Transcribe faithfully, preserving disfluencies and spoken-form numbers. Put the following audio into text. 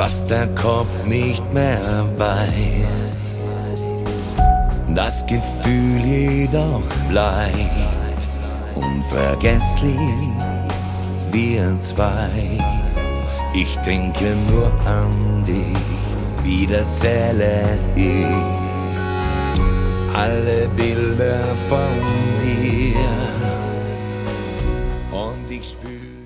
was der Kopf nicht mehr weiß. Das Gefühl jedoch bleibt unvergesslich, wir zwei. Ich denke nur an dich, wieder zähle ich alle Bilder von dir und ich spüre